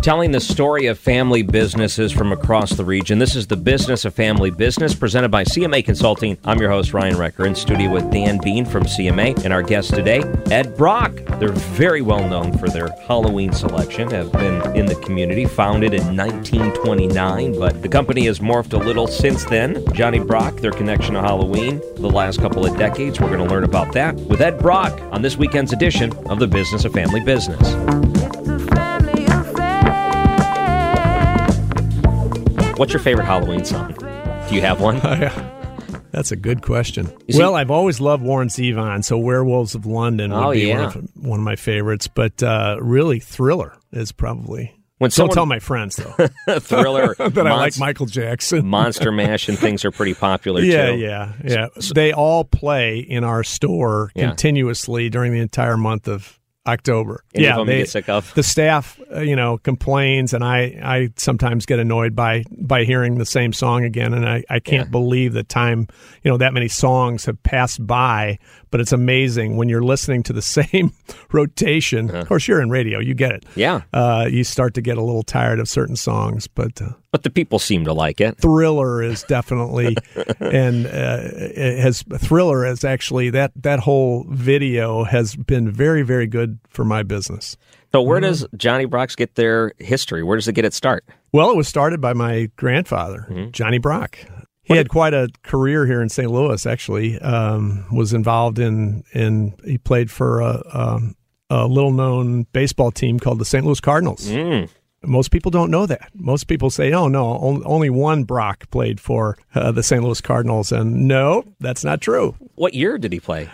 Telling the story of family businesses from across the region. This is the Business of Family Business, presented by CMA Consulting. I'm your host, Ryan Recker, in studio with Dan Bean from CMA, and our guest today, Ed Brock. They're very well known for their Halloween selection, have been in the community, founded in 1929, but the company has morphed a little since then. Johnny Brock, their connection to Halloween, the last couple of decades. We're going to learn about that with Ed Brock on this weekend's edition of the Business of Family Business. What's your favorite Halloween song? Do you have one? That's a good question. Well, I've always loved Warren Zevon, so Werewolves of London would be one of my favorites. But really, Thriller is probably... Don't tell my friends, though. Thriller. That I like Michael Jackson. Monster Mash and things are pretty popular, too. Yeah. They all play in our store continuously during the entire month of October. Any of them you get sick of? The staff, complains, and I sometimes get annoyed by hearing the same song again, and I can't believe the time, that many songs have passed by, but it's amazing when you're listening to the same rotation. Of course, you're in radio, you get it. Yeah. You start to get a little tired of certain songs, but the people seem to like it. Thriller is definitely, and Thriller is actually, that whole video has been very, very good for my business. So where does Johnny Brock's get their history? Where does it get its start? Well, it was started by my grandfather, Johnny Brock. He had quite a career here in St. Louis, actually. Was involved he played for a little-known baseball team called the St. Louis Cardinals. Most people don't know that. Most people say, oh, no, only one Brock played for the St. Louis Cardinals. And no, that's not true. What year did he play?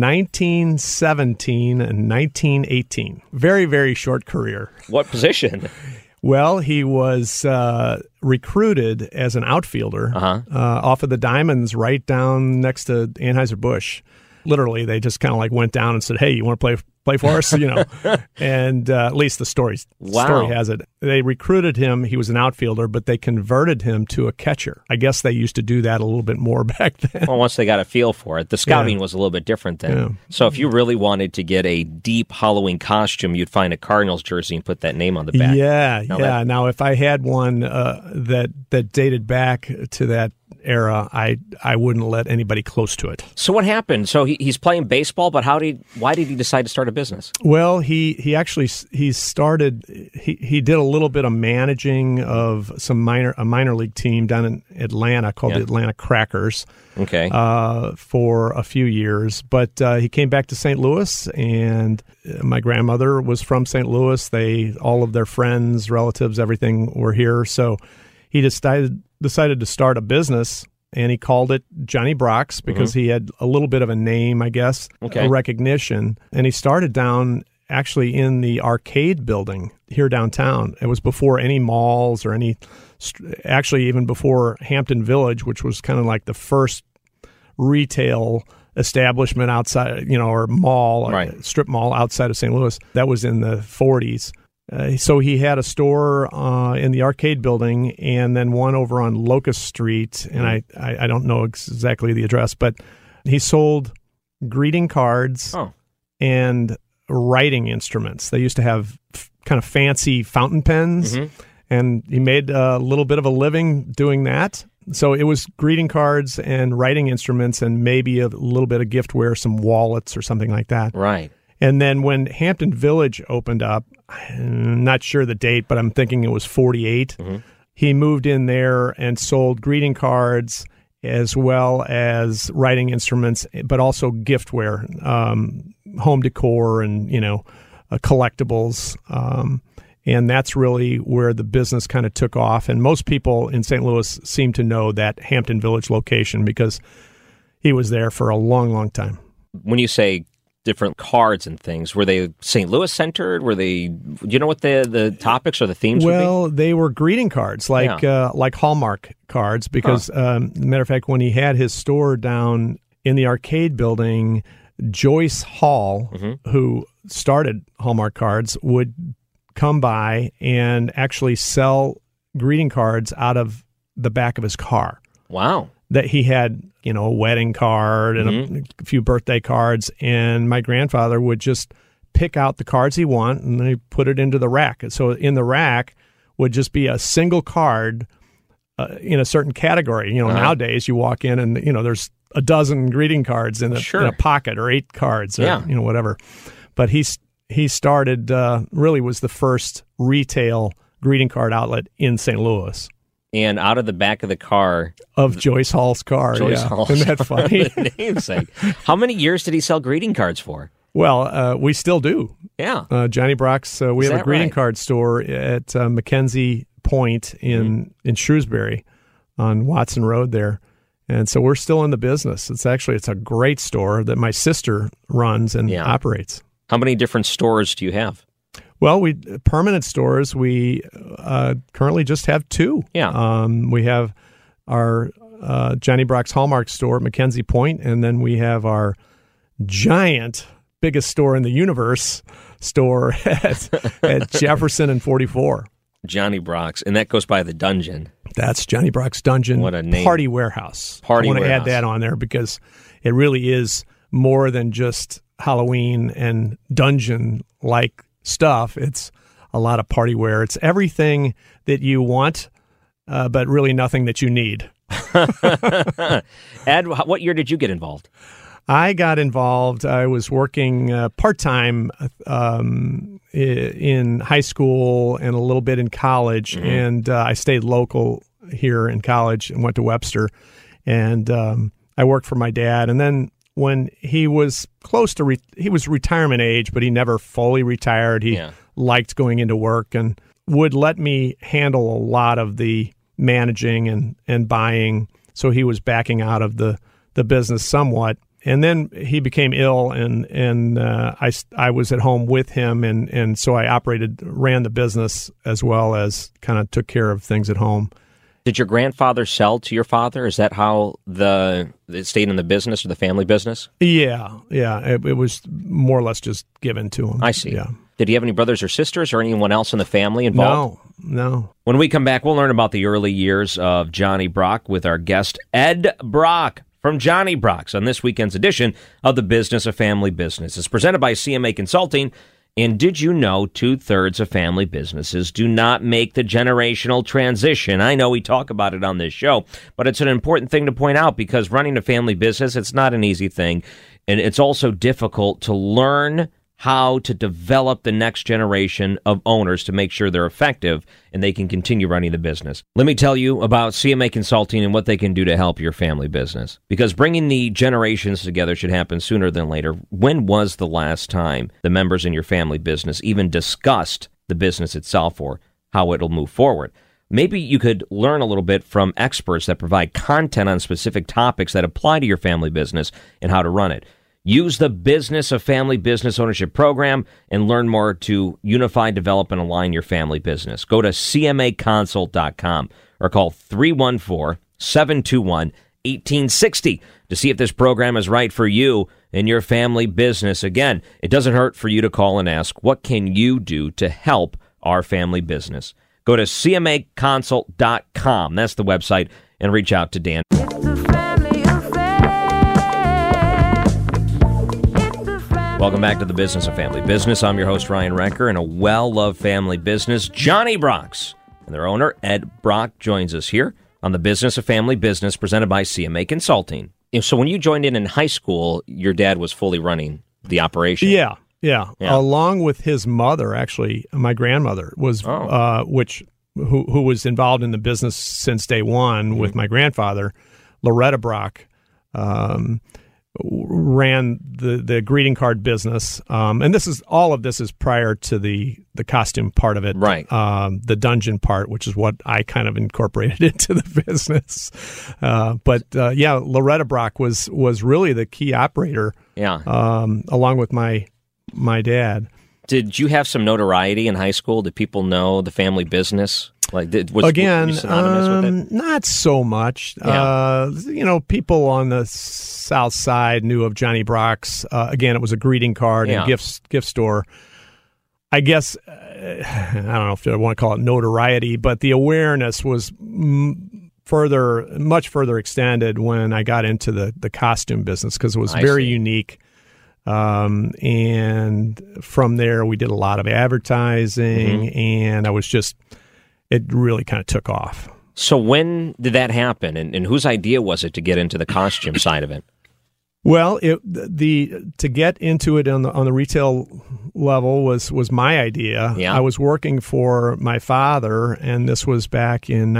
1917 and 1918. Very, very short career. What position? Well, he was recruited as an outfielder off of the Diamonds right down next to Anheuser-Busch. Literally, they just kind of went down and said, hey, you want to play for us? And at least the story has it. They recruited him. He was an outfielder, but they converted him to a catcher. I guess they used to do that a little bit more back then. Well, once they got a feel for it. The scouting was a little bit different then. Yeah. So if you really wanted to get a deep Halloween costume, you'd find a Cardinals jersey and put that name on the back. Now, if I had one that dated back to that era, I wouldn't let anybody close to it. So what happened? So he's playing baseball, but why did he decide to start a business? Well, he did a little bit of managing of a minor league team down in Atlanta called the Atlanta Crackers. Okay. For a few years, but he came back to St. Louis, and my grandmother was from St. Louis. All of their friends, relatives, everything were here, so he decided to start a business, and he called it Johnny Brock's because he had a little bit of a name, I guess, a recognition. And he started down actually in the arcade building here downtown. It was before any malls or actually even before Hampton Village, which was kind of like the first retail establishment outside, or mall, or strip mall outside of St. Louis. That was in the 40s. So he had a store in the arcade building and then one over on Locust Street, and I don't know exactly the address, but he sold greeting cards and writing instruments. They used to have kind of fancy fountain pens, and he made a little bit of a living doing that. So it was greeting cards and writing instruments and maybe a little bit of giftware, some wallets or something like that. Right. And then when Hampton Village opened up, I'm not sure the date, but I'm thinking it was 48, he moved in there and sold greeting cards as well as writing instruments, but also giftware, home decor and, collectibles. And that's really where the business kind of took off. And most people in St. Louis seem to know that Hampton Village location because he was there for a long, long time. When you say different cards and things, were they St. Louis centered? Were they, do you know what the topics or the themes would be? Well, they were greeting cards, like Hallmark cards, because, matter of fact, when he had his store down in the arcade building, Joyce Hall, who started Hallmark cards, would come by and actually sell greeting cards out of the back of his car. Wow. That he had, a wedding card and a few birthday cards, and my grandfather would just pick out the cards he want, and they put it into the rack. So in the rack would just be a single card in a certain category. Nowadays you walk in and, there's a dozen greeting cards in a pocket, or 8 cards, or, whatever. But he started, really was the first retail greeting card outlet in St. Louis. And out of the back of the car of Joyce Hall's car. Joyce Hall's Isn't that funny? Namesake. How many years did he sell greeting cards for? Well, we still do. Yeah. Johnny Brock's, we have a greeting card store at Mackenzie Point in Shrewsbury on Watson Road there. And so we're still in the business. It's a great store that my sister runs and operates. How many different stores do you have? Well, permanent stores, we currently just have 2. Yeah. We have our Johnny Brock's Hallmark store at Mackenzie Point, and then we have our giant, biggest store in the universe store at Jefferson and 44. Johnny Brock's, and that goes by the Dungeon. That's Johnny Brock's Dungeon. What a name. Party Warehouse. I want to add that on there because it really is more than just Halloween and dungeon-like stuff. It's a lot of party wear. It's everything that you want, but really nothing that you need. Ed, what year did you get involved? I got involved. I was working part-time in high school and a little bit in college, and I stayed local here in college and went to Webster. And I worked for my dad. And then when he was close to he was retirement age, but he never fully retired. He liked going into work and would let me handle a lot of the managing and buying. So he was backing out of the business somewhat. And then he became ill, and I was at home with him, and so I ran the business as well as kind of took care of things at home. Did your grandfather sell to your father? Is that how it stayed in the business or the family business? Yeah. It was more or less just given to him. I see. Yeah. Did he have any brothers or sisters or anyone else in the family involved? No. When we come back, we'll learn about the early years of Johnny Brock with our guest, Ed Brock, from Johnny Brock's on this weekend's edition of The Business of Family Business. It's presented by CMA Consulting. And did you know 2/3 of family businesses do not make the generational transition? I know we talk about it on this show, but it's an important thing to point out because running a family business, it's not an easy thing. And it's also difficult to learn how to develop the next generation of owners to make sure they're effective and they can continue running the business. Let me tell you about CMA Consulting and what they can do to help your family business. Because bringing the generations together should happen sooner than later. When was the last time the members in your family business even discussed the business itself or how it'll move forward? Maybe you could learn a little bit from experts that provide content on specific topics that apply to your family business and how to run it. Use the Business of Family Business Ownership Program and learn more to unify, develop, and align your family business. Go to CMAconsult.com or call 314-721-1860 to see if this program is right for you and your family business. Again, it doesn't hurt for you to call and ask, what can you do to help our family business? Go to CMAconsult.com. That's the website, and reach out to Dan. Welcome back to the Business of Family Business. I'm your host, Ryan Recker, and a well-loved family business, Johnny Brock's. And their owner, Ed Brock, joins us here on the Business of Family Business presented by CMA Consulting. So when you joined in high school, your dad was fully running the operation. Yeah. Along with his mother, actually, my grandmother was, who was involved in the business since day one with my grandfather, Loretta Brock. Ran the greeting card business, and all of this is prior to the costume part of it, right? The dungeon part, which is what I kind of incorporated into the business. But Loretta Brock was really the key operator. Yeah, along with my dad. Did you have some notoriety in high school? Did people know the family business? Were you synonymous with it? Not so much. Yeah. People on the South Side knew of Johnny Brock's. Again, it was a greeting card and gift store. I guess, I don't know if I want to call it notoriety, but the awareness was much further extended when I got into the costume business because it was very unique. And from there, we did a lot of advertising, and it really kind of took off. So when did that happen, and whose idea was it to get into the costume side of it? Well, to get into it on the retail level was my idea. Yeah. I was working for my father, and this was back in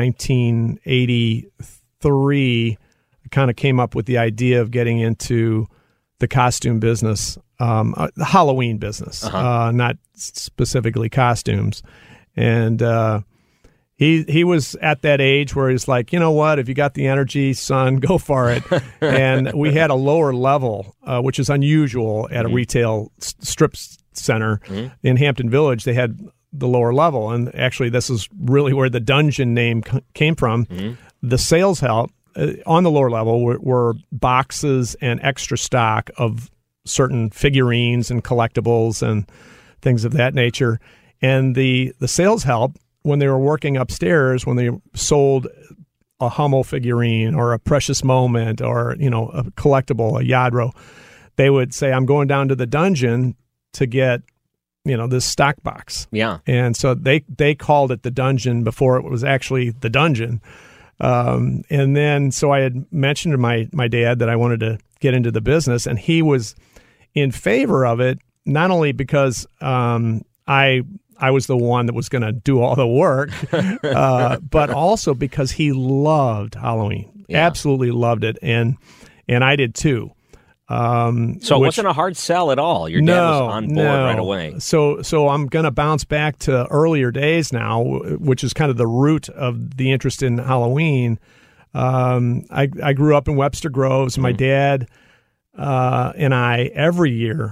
1983. I kind of came up with the idea of getting into the costume business, the Halloween business, not specifically costumes. And he was at that age where he's like, you know what, if you got the energy, son, go for it. And we had a lower level, which is unusual at a retail strip center in Hampton Village. They had the lower level. And actually, this is really where the Dungeon name came from. The sales help on the lower level were boxes and extra stock of certain figurines and collectibles and things of that nature. And the sales help, when they were working upstairs, when they sold a Hummel figurine or a Precious Moment or, a collectible, a Yadro, they would say, I'm going down to the Dungeon to get, this stock box. Yeah. And so they called it the Dungeon before it was actually the Dungeon. And then, so I had mentioned to my dad that I wanted to get into the business, and he was in favor of it, not only because I was the one that was going to do all the work, but also because he loved Halloween, absolutely loved it, and I did too. So it wasn't a hard sell at all. Your dad was on board right away. So I'm going to bounce back to earlier days now, which is kind of the root of the interest in Halloween. I grew up in Webster Groves. My dad and I every year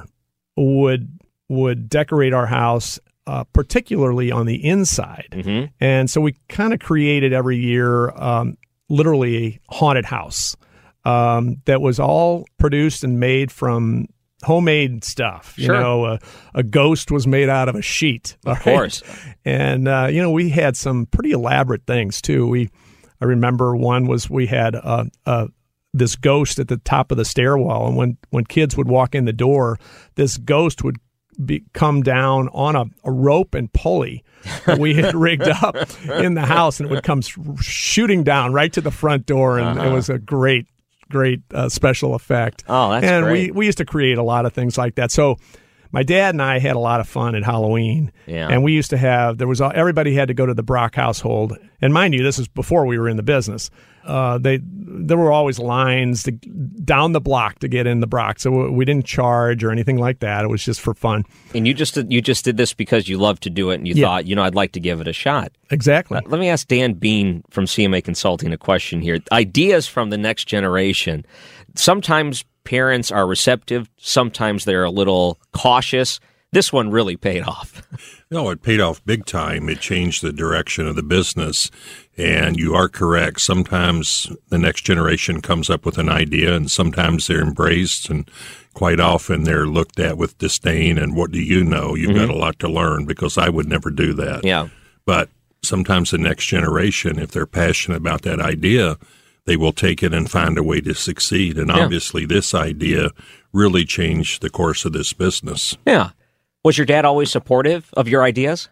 would decorate our house, particularly on the inside. And so we kind of created every year literally a haunted house that was all produced and made from homemade stuff. Sure. A ghost was made out of a sheet. Of course. And, we had some pretty elaborate things, too. I remember one was we had this ghost at the top of the stairwell, and when kids would walk in the door, this ghost would come down on a rope and pulley that we had rigged up in the house, and it would come shooting down right to the front door, and it was a great special effect. Oh, that's great. And we used to create a lot of things like that. So my dad and I had a lot of fun at Halloween. Yeah. And we used to have, everybody had to go to the Brock household. And mind you, this is before we were in the business. There were always lines down the block to get in the Brock. So we didn't charge or anything like that. It was just for fun. And you just did this because you loved to do it, and you thought, I'd like to give it a shot. Exactly. Let me ask Dan Bean from CMA Consulting a question here. Ideas from the next generation. Sometimes parents are receptive. Sometimes they're a little cautious. This one really paid off. No, it paid off big time. It changed the direction of the business. And you are correct. Sometimes the next generation comes up with an idea, and sometimes they're embraced, and quite often they're looked at with disdain. And what do you know? You've got a lot to learn, because I would never do that. Yeah. But sometimes the next generation, if they're passionate about that idea, they will take it and find a way to succeed. And obviously this idea really changed the course of this business. Yeah. Was your dad always supportive of your ideas?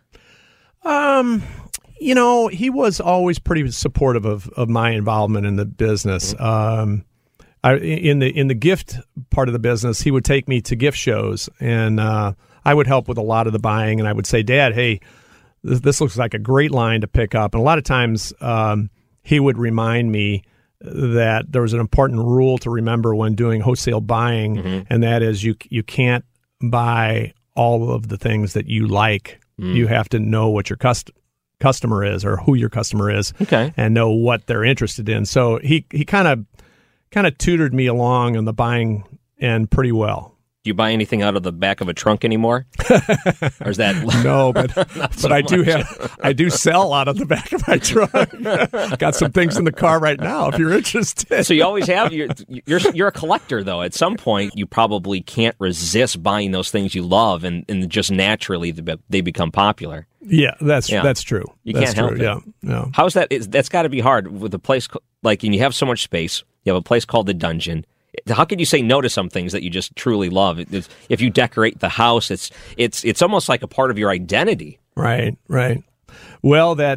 He was always pretty supportive of my involvement in the business. In the gift part of the business, he would take me to gift shows, and I would help with a lot of the buying. And I would say, Dad, hey, this looks like a great line to pick up. And a lot of times he would remind me that there was an important rule to remember when doing wholesale buying, and that is you can't buy all of the things that you like. You have to know what your customer is, or who your customer is, and know what they're interested in. So he kind of tutored me along on the buying end pretty well. Do you buy anything out of the back of a trunk anymore? Or is that no? But so I do sell out of the back of my trunk. Got some things in the car right now, if you're interested. So you always have you're a collector, though. At some point, you probably can't resist buying those things you love, and just naturally they become popular. Yeah, that's true. You can't help it. Yeah, no. How's that? That's got to be hard with a place and you have so much space. You have a place called the Dungeon. how can you say no to some things that you just truly love? If you decorate the house, it's almost like a part of your identity. Right. Well, that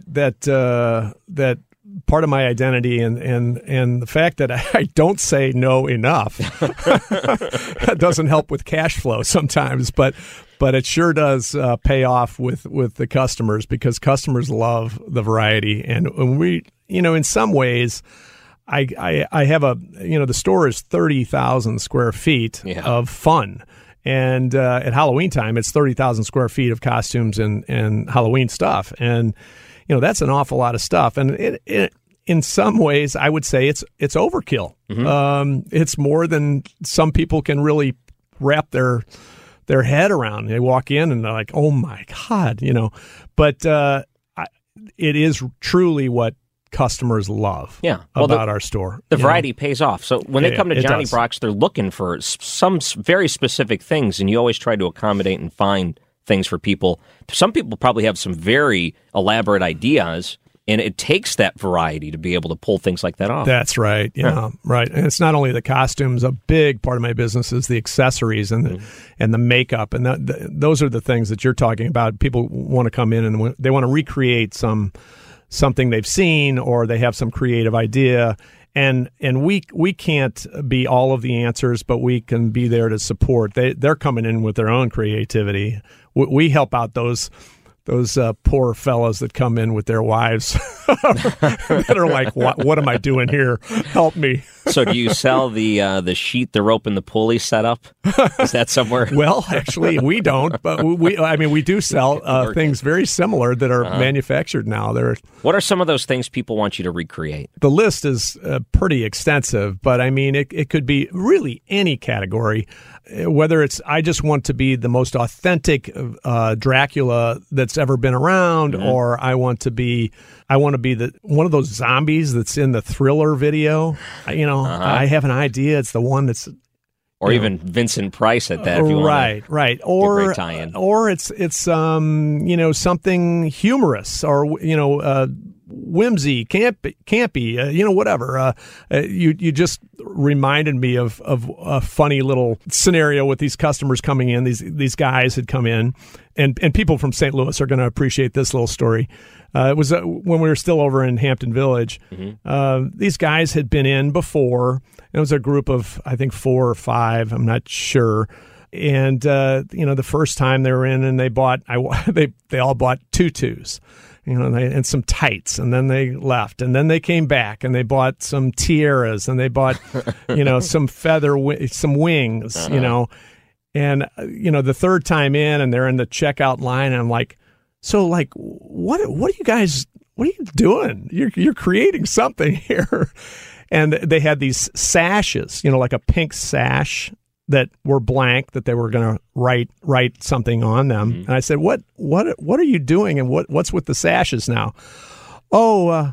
part of my identity and the fact that I don't say no enough doesn't help with cash flow sometimes, but it sure does pay off with the customers, because customers love the variety. And we, in some ways, I have the store is 30,000 square feet of fun. And at Halloween time, it's 30,000 square feet of costumes and Halloween stuff. And, that's an awful lot of stuff. And it in some ways, I would say it's overkill. Mm-hmm. It's more than some people can really wrap their head around. They walk in and they're like, oh, my God, But it is truly what customers love about our store. The variety pays off. So when they come to Johnny Brock's, they're looking for some very specific things, and you always try to accommodate and find things for people. Some people probably have some very elaborate ideas, and it takes that variety to be able to pull things like that off. That's right. Yeah, right. And it's not only the costumes. A big part of my business is the accessories and the makeup, and those are the things that you're talking about. People want to come in and they want to recreate something they've seen, or they have some creative idea. And we can't be all of the answers, but we can be there to support. They're coming in with their own creativity. We help out those poor fellas that come in with their wives that are like, what am I doing here? Help me. So do you sell the sheet, the rope, and the pulley setup? Is that somewhere? Well, actually, we don't, but we do sell things very similar that are manufactured now. What are some of those things people want you to recreate? The list is pretty extensive, but it could be really any category. Whether it's I just want to be the most authentic Dracula that's ever been around, or I want to be one of those zombies that's in the Thriller video. I have an idea. It's the one that's, or even Vincent Price at that. If you want right, or great tie-in. Or it's something humorous, or whimsy, campy, whatever. You just reminded me of a funny little scenario with these customers coming in. These guys had come in, and people from St. Louis are going to appreciate this little story. It was when we were still over in Hampton Village. Mm-hmm. These guys had been in before. It was a group of, I think, 4 or 5. I'm not sure. And the first time they were in, and they all bought tutus. And some tights, and then they left, and then they came back, and they bought some tiaras, and they bought, some some wings, and the third time in, and they're in the checkout line, and I'm like, so like, what are you doing? You're creating something here, and they had these sashes, like a pink sash that were blank, that they were going to write something on them. Mm-hmm. And I said, what are you doing? And what's with the sashes now? Oh,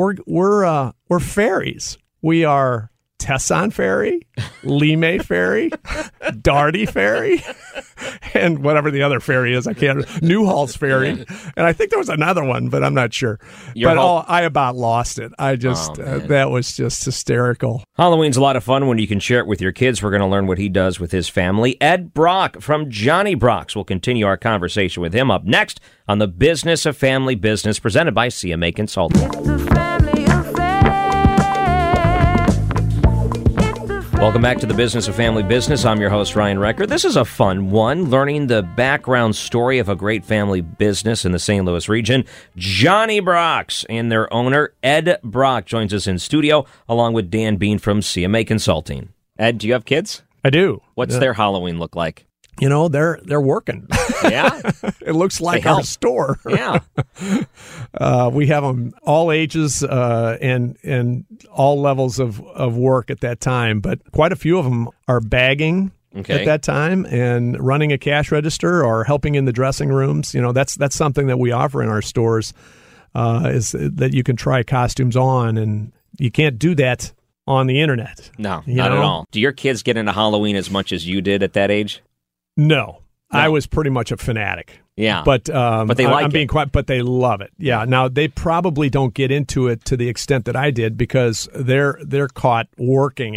we're fairies. We are Tesson Ferry, Lime Ferry, Darty Ferry, and whatever the other ferry is. Newhall's Ferry. And I think there was another one, but I'm not sure. I about lost it. That was just hysterical. Halloween's a lot of fun when you can share it with your kids. We're going to learn what he does with his family. Ed Brock from Johnny Brock's. We'll continue our conversation with him up next on the Business of Family Business, presented by CMA Consulting. Welcome back to the Business of Family Business. I'm your host, Ryan Recker. This is a fun one, learning the background story of a great family business in the St. Louis region. Johnny Brock's, and their owner, Ed Brock, joins us in studio, along with Dan Bean from CMA Consulting. Ed, do you have kids? I do. What's their Halloween look like? They're working. Yeah? It looks like our store. Yeah. We have them all ages and all levels of work at that time, but quite a few of them are bagging at that time and running a cash register or helping in the dressing rooms. That's something that we offer in our stores, is that you can try costumes on, and you can't do that on the internet. No, not at all. Do your kids get into Halloween as much as you did at that age? No. I was pretty much a fanatic. Yeah, but they like I'm being quiet, but they love it. Yeah. Now they probably don't get into it to the extent that I did, because they're caught working it.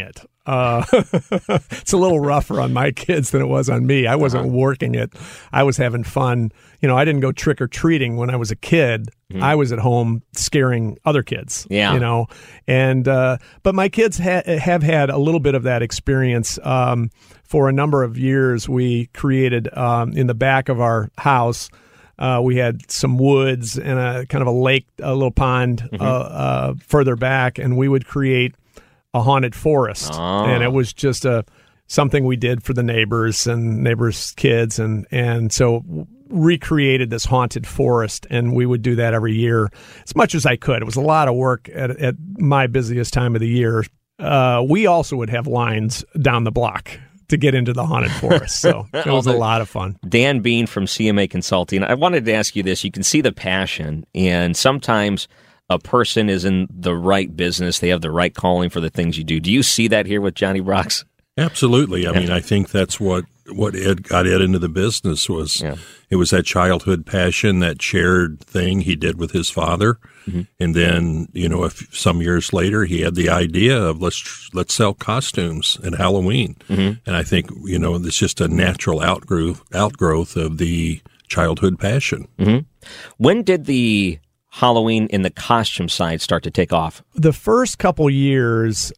It's a little rougher on my kids than it was on me. I wasn't working it. I was having fun. I didn't go trick-or-treating when I was a kid. I was at home scaring other kids. Yeah. And but my kids have had a little bit of that experience. For a number of years, we created in the back of our house, we had some woods and a kind of a lake, a little pond further back, and we would create a haunted forest. And it was just something we did for the neighbors and neighbors' kids, and so recreated this haunted forest, and we would do that every year as much as I could. It was a lot of work at my busiest time of the year. We also would have lines down the block to get into the haunted forest. So it was a lot of fun. Dan Bean from CMA Consulting. I wanted to ask you this. You can see the passion, and sometimes a person is in the right business. They have the right calling for the things you do. Do you see that here with Johnny Brock's? Absolutely. I mean, I think that's what Ed got Ed into the business was. Yeah. It was that childhood passion, that shared thing he did with his father. And then, some years later, he had the idea of let's sell costumes at Halloween. And I think, it's just a natural outgrowth of the childhood passion. When did the Halloween in the costume side start to take off? The first couple years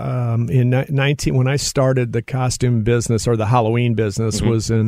when I started the costume business or the Halloween business was in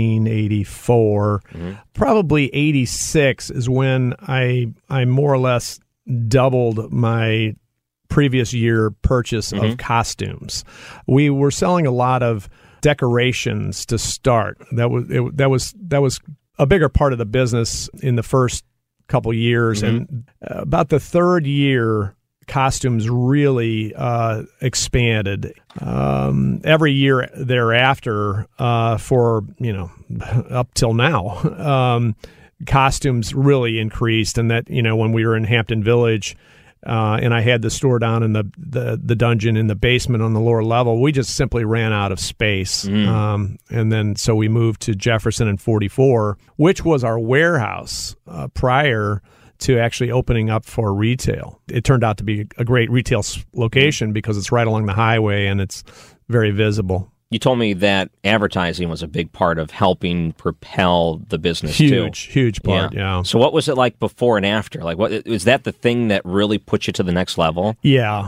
1984. Probably 86 is when I more or less doubled my previous year purchase of costumes. We were selling a lot of decorations to start. That was a bigger part of the business in the first couple years, and about the third year, costumes really expanded. Every year thereafter, for up till now, costumes really increased, and that when we were in Hampton Village. And I had the store down in the dungeon in the basement on the lower level. We just simply ran out of space. And then so we moved to Jefferson and 44, which was our warehouse prior to actually opening up for retail. It turned out to be a great retail location because it's right along the highway and it's very visible. You told me that advertising was a big part of helping propel the business too. Huge part, yeah. So what was it like before and after? Like, what is that the thing that really put you to the next level? Yeah.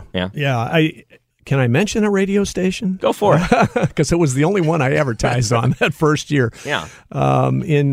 Can I mention a radio station? Go for it. Because it was the only one I advertised on that first year. Yeah. In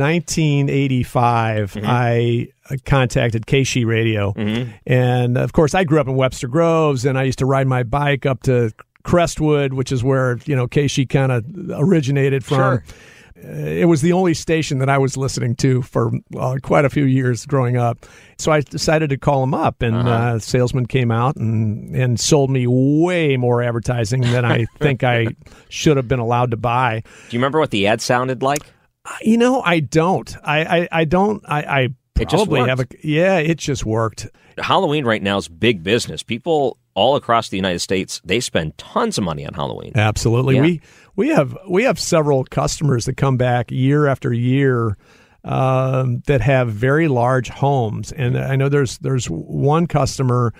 1985, I contacted KSHE Radio. And, of course, I grew up in Webster Groves, and I used to ride my bike up to Crestwood, which is where KSHE kind of originated from. Sure. It was the only station that I was listening to for quite a few years growing up. So I decided to call him up, and a salesman came out and sold me way more advertising than I think I should have been allowed to buy. Do you remember what the ad sounded like? I don't. I don't. I probably have it just worked. Halloween right now is big business. People all across the United States, they spend tons of money on Halloween. Absolutely. Yeah. We have several customers that come back year after year that have very large homes, and I know there's one customer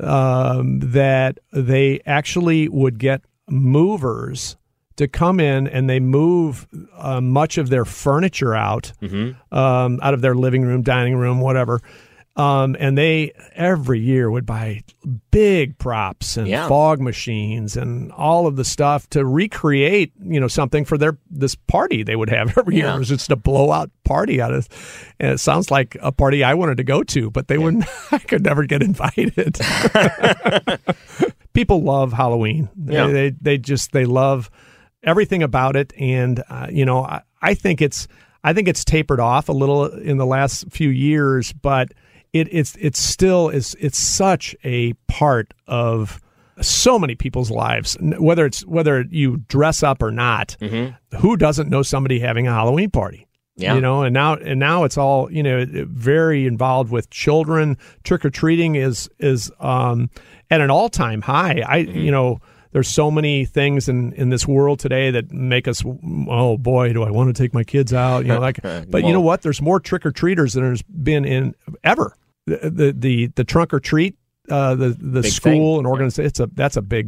that they actually would get movers to come in, and they move much of their furniture out of their living room, dining room, whatever. And they every year would buy big props and fog machines and all of the stuff to recreate, something for this party they would have every year. It was just a blowout party and it sounds like a party I wanted to go to, but they wouldn't. I could never get invited. People love Halloween. They love everything about it, and I think it's tapered off a little in the last few years, but it's still such a part of so many people's lives, whether you dress up or not. Who doesn't know somebody having a Halloween party? Yeah. And now it's all very involved with children. Trick or treating is at an all-time high. There's so many things in this world today that make us, oh boy, do I want to take my kids out? But you know what? There's more trick or treaters than there's been in ever. The trunk or treat, the school thing. and organization. That's a big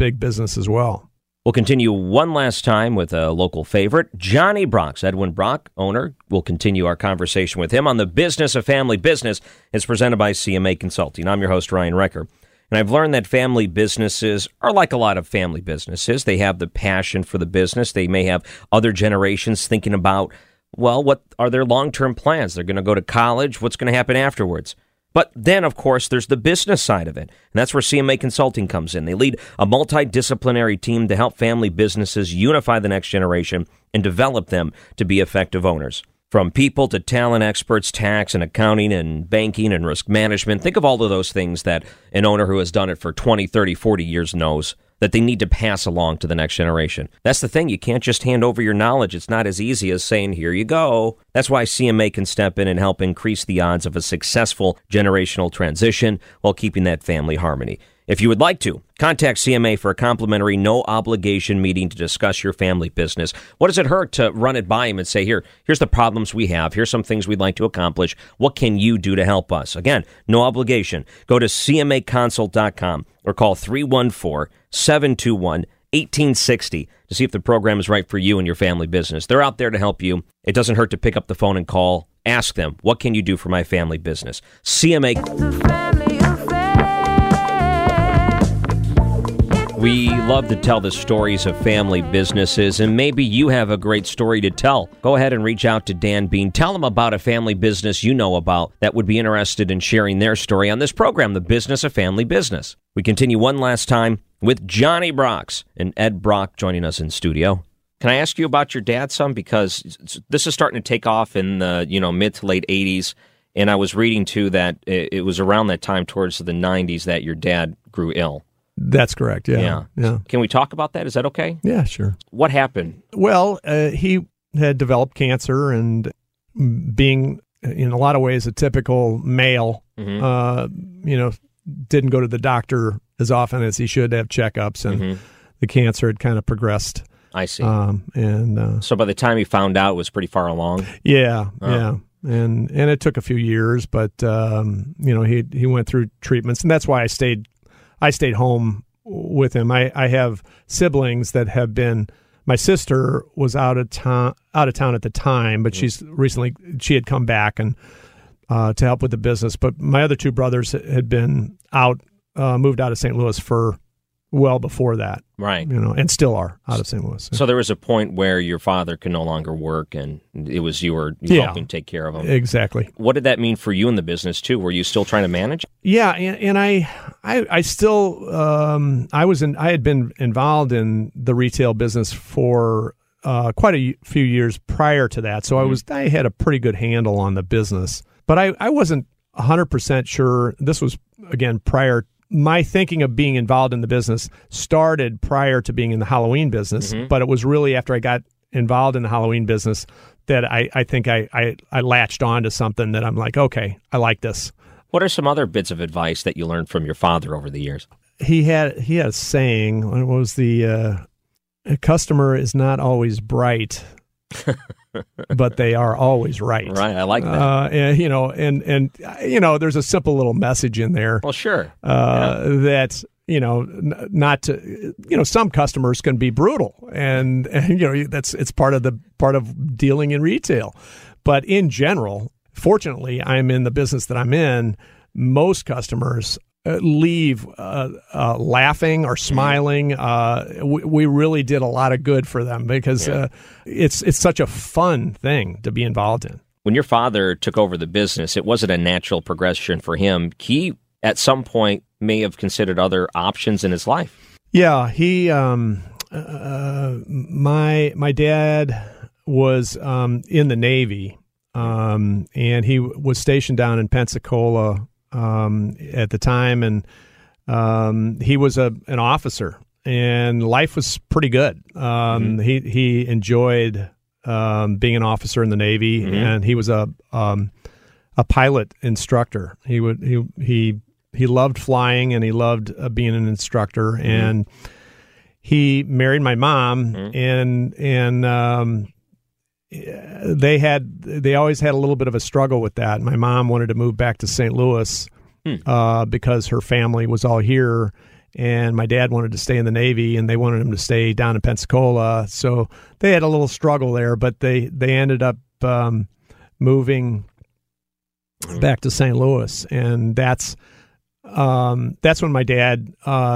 big business as well. We'll continue one last time with a local favorite, Johnny Brock. Edwin Brock, owner. We'll continue our conversation with him on the Business of Family Business. It's presented by CMA Consulting. I'm your host, Ryan Recker. And I've learned that family businesses are like a lot of family businesses. They have the passion for the business. They may have other generations thinking about, well, what are their long-term plans? They're going to go to college. What's going to happen afterwards? But then, of course, there's the business side of it, and that's where CMA Consulting comes in. They lead a multidisciplinary team to help family businesses unify the next generation and develop them to be effective owners. From people to talent experts, tax and accounting and banking and risk management, think of all of those things that an owner who has done it for 20, 30, 40 years knows that they need to pass along to the next generation. That's the thing. You can't just hand over your knowledge. It's not as easy as saying, here you go. That's why CMA can step in and help increase the odds of a successful generational transition while keeping that family harmony. If you would like to, contact CMA for a complimentary, no-obligation meeting to discuss your family business. What does it hurt to run it by him and say, here's the problems we have. Here's some things we'd like to accomplish. What can you do to help us? Again, no obligation. Go to CMAconsult.com or call 314-721-1860 to see if the program is right for you and your family business. They're out there to help you. It doesn't hurt to pick up the phone and call. Ask them, what can you do for my family business? CMA. We love to tell the stories of family businesses, and maybe you have a great story to tell. Go ahead and reach out to Dan Bean. Tell him about a family business you know about that would be interested in sharing their story on this program, The Business of Family Business. We continue one last time with Johnny Brock and Ed Brock joining us in studio. Can I ask you about your dad some? Because this is starting to take off in the mid to late 80s, and I was reading, too, that it was around that time towards the 90s that your dad grew ill. That's correct, yeah. Can we talk about that? Is that okay? Yeah, sure. What happened? Well, he had developed cancer, and being, in a lot of ways, a typical male, didn't go to the doctor as often as he should have checkups, and the cancer had kind of progressed. I see. So by the time he found out, it was pretty far along? Yeah. And it took a few years, but, he went through treatments, and that's why I stayed home with him. I have siblings that have been. My sister was out of town at the time, but she had come back and to help with the business. But my other two brothers had been moved out of St. Louis for well before that, right? And still are out of St. Louis. So there was a point where your father could no longer work, and it was you were helping take care of him. Exactly. What did that mean for you in the business too? Were you still trying to manage? Yeah, and I still I had been involved in the retail business for quite a few years prior to that, so I had a pretty good handle on the business, but I wasn't 100% sure. This was again prior. My thinking of being involved in the business started prior to being in the Halloween business, but it was really after I got involved in the Halloween business that I think I latched on to something that I'm like, okay, I like this. What are some other bits of advice that you learned from your father over the years? He had a saying. What was a customer is not always bright, but they are always right. Right, I like that. And there's a simple little message in there. Well, sure. That not to, some customers can be brutal, and it's part of dealing in retail. But in general, fortunately, I'm in the business that I'm in. Most customers leave laughing or smiling. We really did a lot of good for them because it's such a fun thing to be involved in. When your father took over the business, it wasn't a natural progression for him. He, at some point, may have considered other options in his life. Yeah, he. My dad was in the Navy, and he was stationed down in Pensacola at the time, and he was an officer, and life was pretty good. He enjoyed being an officer in the Navy, and he was a pilot instructor. He loved flying, and he loved being an instructor, and he married my mom, and they always had a little bit of a struggle with that. My mom wanted to move back to St. Louis because her family was all here, and my dad wanted to stay in the Navy, and they wanted him to stay down in Pensacola. So they had a little struggle there, but they ended up moving back to St. Louis, and that's when my dad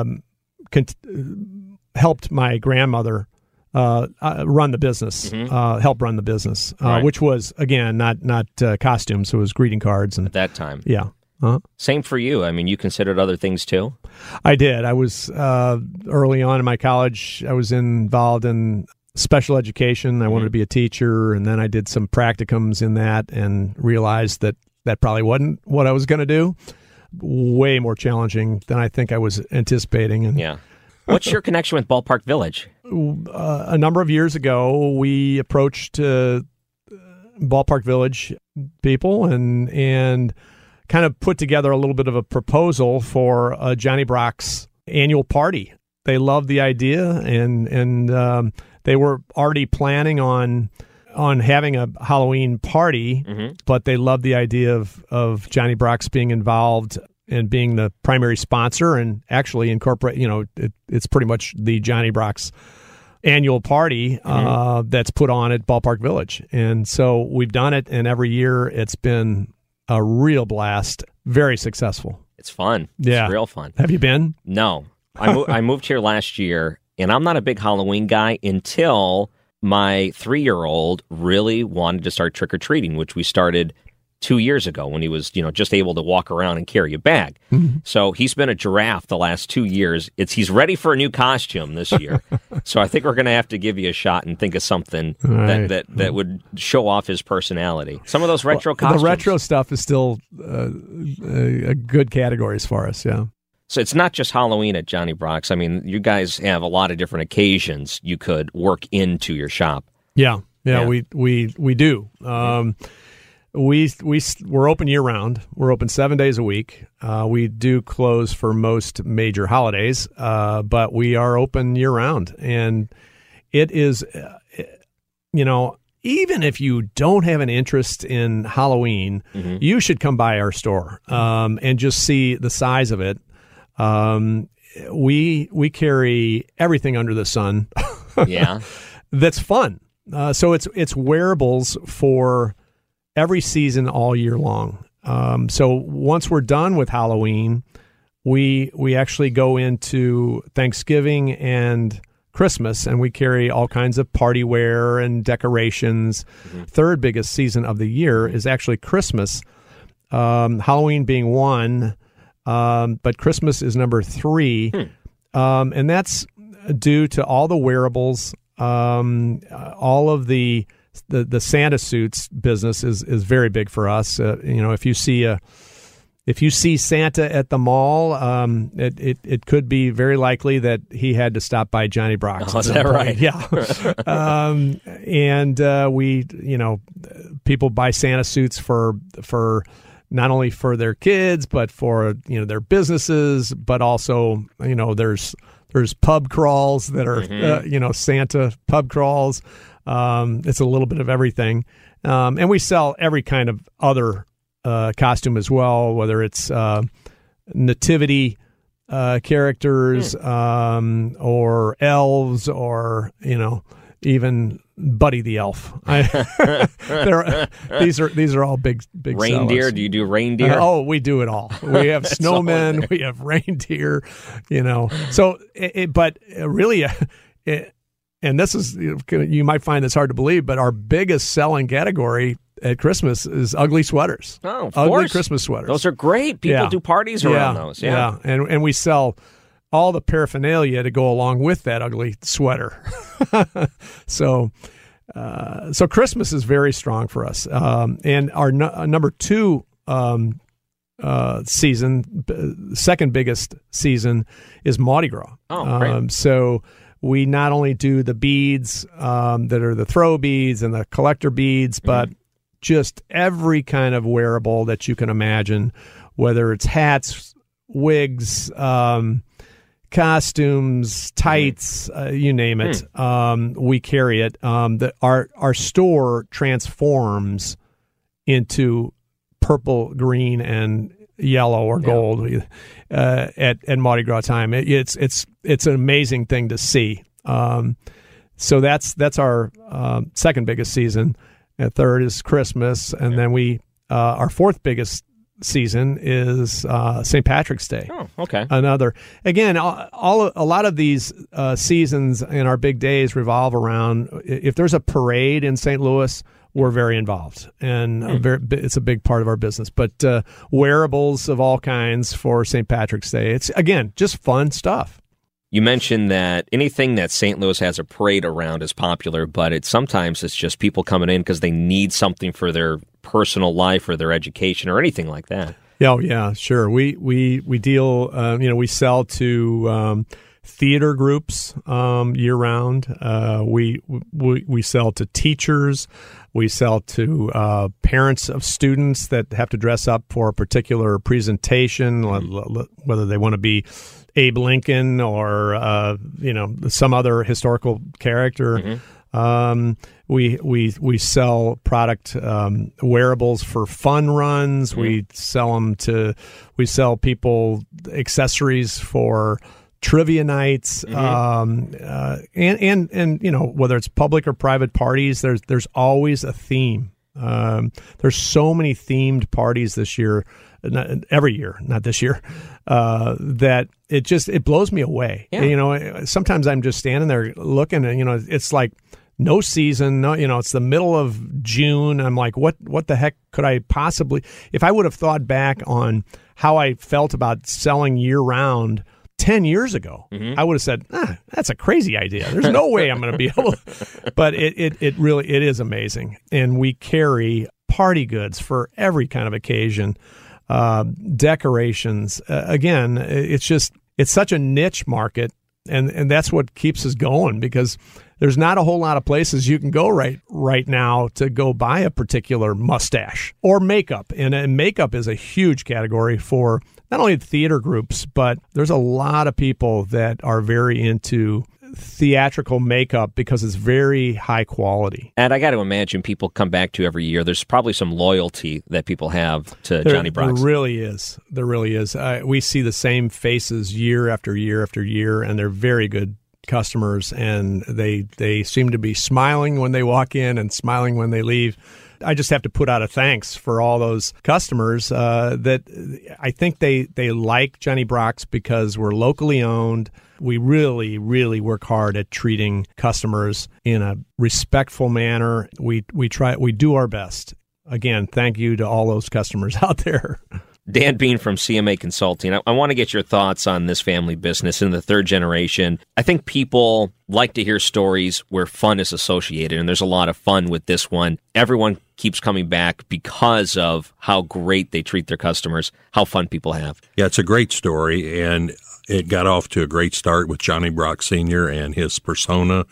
helped my grandmother run the business, help run the business, Right. which was, again, not costumes. So it was greeting cards. And At that time. yeah. Same for you. I mean, you considered other things too? I did. I was early on in my college, I was involved in special education. I wanted to be a teacher, and then I did some practicums in that and realized that probably wasn't what I was going to do. Way more challenging than I think I was anticipating. And Yeah. What's your connection with Ballpark Village? a number of years ago, we approached Ballpark Village people and kind of put together a little bit of a proposal for Johnny Brock's annual party. They loved the idea, and they were already planning on having a Halloween party, but they loved the idea of Johnny Brock's being involved and being the primary sponsor and actually incorporate, it's pretty much the Johnny Brock's annual party that's put on at Ballpark Village. And so we've done it, and every year it's been a real blast, very successful. It's fun. Yeah. It's real fun. Have you been? No. I moved here last year, and I'm not a big Halloween guy until my 3-year-old really wanted to start trick-or-treating, which we started 2 years ago when he was, just able to walk around and carry a bag. So he's been a giraffe the last 2 years. He's ready for a new costume this year. So I think we're going to have to give you a shot and think of something that would show off his personality. Some of those retro costumes. The retro stuff is still a good category as far as, yeah. So it's not just Halloween at Johnny Brock's. I mean, you guys have a lot of different occasions you could work into your shop. Yeah. We do. We're open year round. We're open 7 days a week. We do close for most major holidays, but we are open year round. And it is, even if you don't have an interest in Halloween, you should come by our store and just see the size of it. We carry everything under the sun. Yeah, that's fun. So it's wearables for every season all year long. So once we're done with Halloween, we actually go into Thanksgiving and Christmas, and we carry all kinds of party wear and decorations. Third biggest season of the year is actually Christmas. Halloween being one. But Christmas is number 3, and that's due to all the wearables, all of the Santa suits business is very big for us. If you see Santa at the mall, it could be very likely that he had to stop by Johnny Brock's. Oh, is that right? Yeah. People buy Santa suits for not only for their kids, but for their businesses, but also there's pub crawls that are Santa pub crawls. It's a little bit of everything, and we sell every kind of other costume as well, whether it's nativity characters or elves or even Buddy the Elf. These are all big reindeer. Sellers. Do you do reindeer? We do it all. We have snowmen. We have reindeer. So, but really, and this is you might find this hard to believe, but our biggest selling category at Christmas is ugly sweaters. Oh, of ugly course. Christmas sweaters. Those are great. People do parties around those. Yeah. And we sell all the paraphernalia to go along with that ugly sweater. So Christmas is very strong for us. And our number 2 season, second biggest season, is Mardi Gras. Oh, great. So we not only do the beads that are the throw beads and the collector beads, but just every kind of wearable that you can imagine, whether it's hats, wigs, costumes, tights, you name it. We carry it. Our store transforms into purple, green, and yellow or gold at Mardi Gras time. It's an amazing thing to see. So that's our second biggest season. And third is Christmas, and then our fourth biggest season is St. Patrick's Day. Oh, okay. Another. Again, a lot of these seasons and our big days revolve around, if there's a parade in St. Louis, we're very involved, and it's a big part of our business. But wearables of all kinds for St. Patrick's Day. It's, again, just fun stuff. You mentioned that anything that St. Louis has a parade around is popular, but sometimes it's just people coming in because they need something for their personal life or their education or anything like that. Oh, yeah, sure. We deal, we sell to theater groups year round. We sell to teachers. We sell to parents of students that have to dress up for a particular presentation, whether they want to be Abe Lincoln or some other historical character. We sell product wearables for fun runs. We sell people accessories for trivia nights, and whether it's public or private parties, there's always a theme. There's so many themed parties this year, every year, not this year, that it blows me away. Yeah. Sometimes I'm just standing there looking, and it's like no season, it's the middle of June. I'm like, what the heck could I possibly? If I would have thought back on how I felt about selling year round 10 years ago, I would have said, that's a crazy idea. There's no way I'm going to be able to. But it really is amazing. And we carry party goods for every kind of occasion, decorations. Again, it's such a niche market, and that's what keeps us going, because there's not a whole lot of places you can go right now to go buy a particular mustache or makeup. And makeup is a huge category for not only theater groups, but there's a lot of people that are very into theatrical makeup because it's very high quality. And I got to imagine people come back to every year. There's probably some loyalty that people have to Johnny Brock's. There really is. We see the same faces year after year after year, and they're very good customers, and they seem to be smiling when they walk in and smiling when they leave. I just have to put out a thanks for all those customers that I think they like Johnny Brock's because we're locally owned. We really, really work hard at treating customers in a respectful manner. We do our best. Again, thank you to all those customers out there. Dan Bean from CMA Consulting. I want to get your thoughts on this family business in the third generation. I think people like to hear stories where fun is associated, and there's a lot of fun with this one. Everyone keeps coming back because of how great they treat their customers, how fun people have. Yeah, it's a great story, and it got off to a great start with Johnny Brock Sr. and his persona.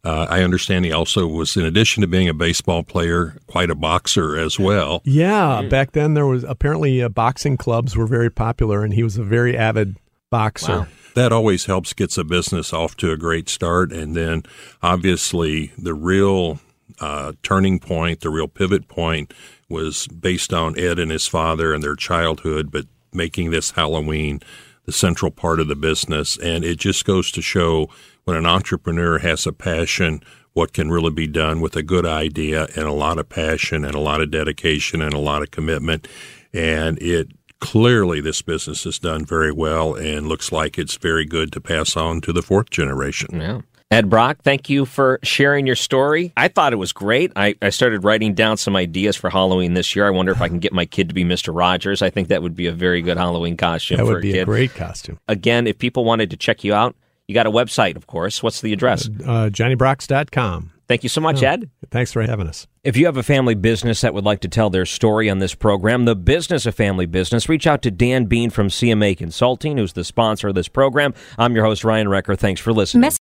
I understand he also was, in addition to being a baseball player, quite a boxer as well. Yeah, back then there was apparently boxing clubs were very popular, and he was a very avid boxer. Wow. That always helps gets a business off to a great start, and then obviously the real turning point, the real pivot point was based on Ed and his father and their childhood, but making this Halloween the central part of the business. And it just goes to show when an entrepreneur has a passion, what can really be done with a good idea and a lot of passion and a lot of dedication and a lot of commitment. And clearly this business is done very well and looks like it's very good to pass on to the fourth generation. Yeah. Ed Brock, thank you for sharing your story. I thought it was great. I started writing down some ideas for Halloween this year. I wonder if I can get my kid to be Mr. Rogers. I think that would be a very good Halloween costume for a kid. That would be a great costume. Again, if people wanted to check you out, you got a website, of course. What's the address? JohnnyBrocks.com. Thank you so much, Ed. Thanks for having us. If you have a family business that would like to tell their story on this program, The Business of Family Business, reach out to Dan Bean from CMA Consulting, who's the sponsor of this program. I'm your host, Ryan Recker. Thanks for listening.